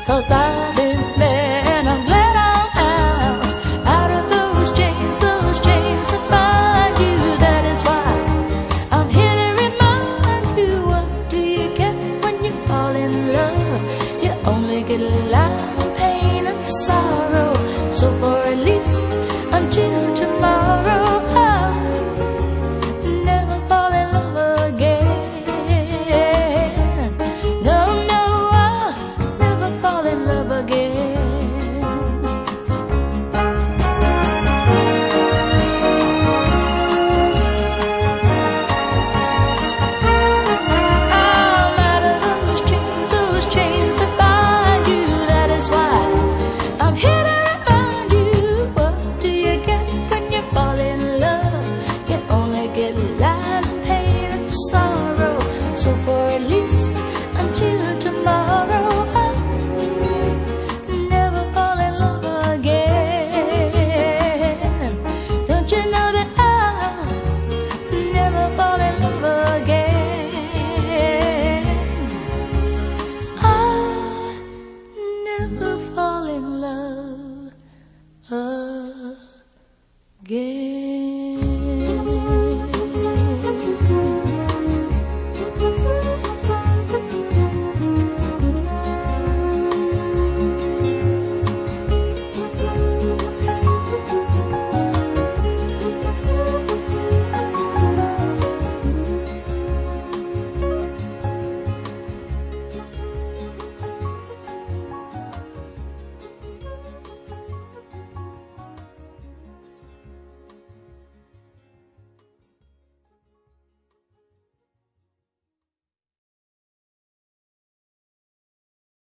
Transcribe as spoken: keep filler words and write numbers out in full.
'cause I've been there and I'm glad I'm out, out of those chains, those chains that bind you. That is why I'm here to remind you, what do you get when you fall in love? You only get lies and pain and sorrow.